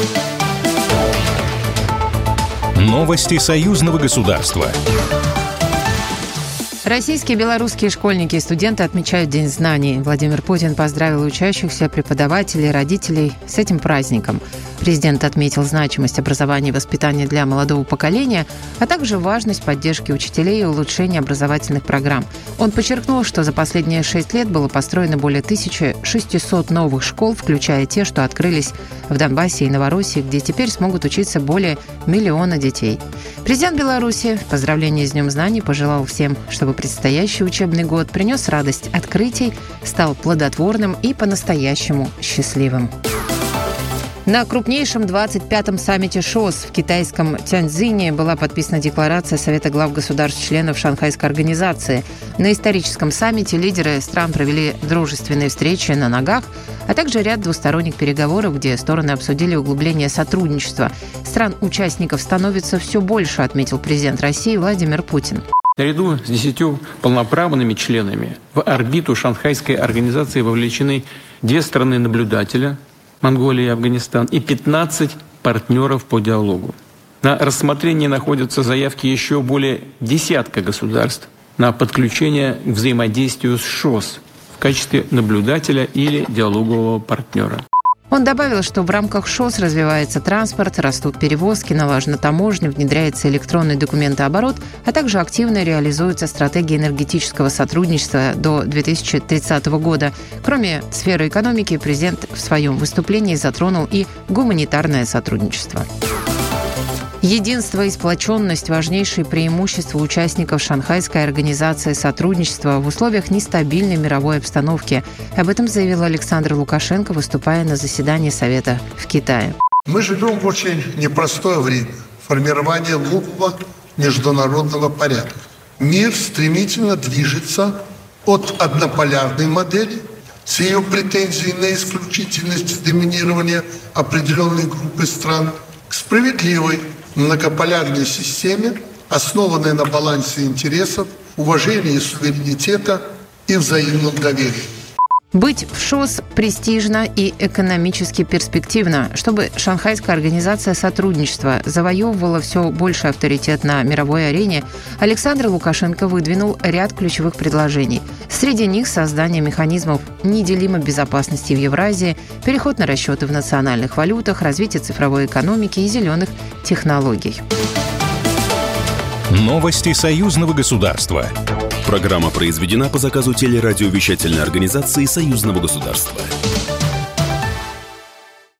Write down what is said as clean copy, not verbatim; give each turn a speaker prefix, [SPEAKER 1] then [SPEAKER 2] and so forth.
[SPEAKER 1] Новости союзного государства.
[SPEAKER 2] Российские и белорусские школьники и студенты отмечают День знаний. Владимир Путин поздравил учащихся, преподавателей, родителей с этим праздником. Президент отметил значимость образования и воспитания для молодого поколения, а также важность поддержки учителей и улучшения образовательных программ. Он подчеркнул, что за последние 6 лет было построено более 1600 новых школ, включая те, что открылись в Донбассе и Новороссии, где теперь смогут учиться более 1 миллиона детей. Президент Беларуси в поздравлении с Днем знаний пожелал всем, чтобы предстоящий учебный год принес радость открытий, стал плодотворным и по-настоящему счастливым. На крупнейшем 25-м саммите ШОС в китайском Тяньцзине была подписана декларация Совета глав государств-членов Шанхайской организации. На историческом саммите лидеры стран провели дружественные встречи на ногах, а также ряд двусторонних переговоров, где стороны обсудили углубление сотрудничества. Стран-участников становится все больше, отметил президент России Владимир Путин.
[SPEAKER 3] Наряду с 10 полноправными членами в орбиту Шанхайской организации вовлечены 2 страны-наблюдателя – Монголия и Афганистан, и 15 партнеров по диалогу. На рассмотрении находятся заявки еще более десятка государств на подключение к взаимодействию с ШОС в качестве наблюдателя или диалогового партнера.
[SPEAKER 2] Он добавил, что в рамках ШОС развивается транспорт, растут перевозки, налажена таможня, внедряется электронный документооборот, а также активно реализуется стратегия энергетического сотрудничества до 2030 года. Кроме сферы экономики, президент в своем выступлении затронул и гуманитарное сотрудничество. Единство и сплоченность – важнейшие преимущества участников Шанхайской организации сотрудничества в условиях нестабильной мировой обстановки. Об этом заявил Александр Лукашенко, выступая на заседании Совета в Китае.
[SPEAKER 4] Мы живем в очень непростое время формирования нового международного порядка. Мир стремительно движется от однополярной модели с ее претензией на исключительность доминирования определенной группы стран к справедливой многополярной системе, основанной на балансе интересов, уважении суверенитета и взаимном доверии.
[SPEAKER 2] Быть в ШОС престижно и экономически перспективно. Чтобы Шанхайская организация сотрудничества завоевывала все больше авторитет на мировой арене, Александр Лукашенко выдвинул ряд ключевых предложений. Среди них создание механизмов неделимой безопасности в Евразии, переход на расчеты в национальных валютах, развитие цифровой экономики и зеленых технологий.
[SPEAKER 1] Новости союзного государства.
[SPEAKER 5] Программа произведена по заказу телерадиовещательной организации Союзного государства.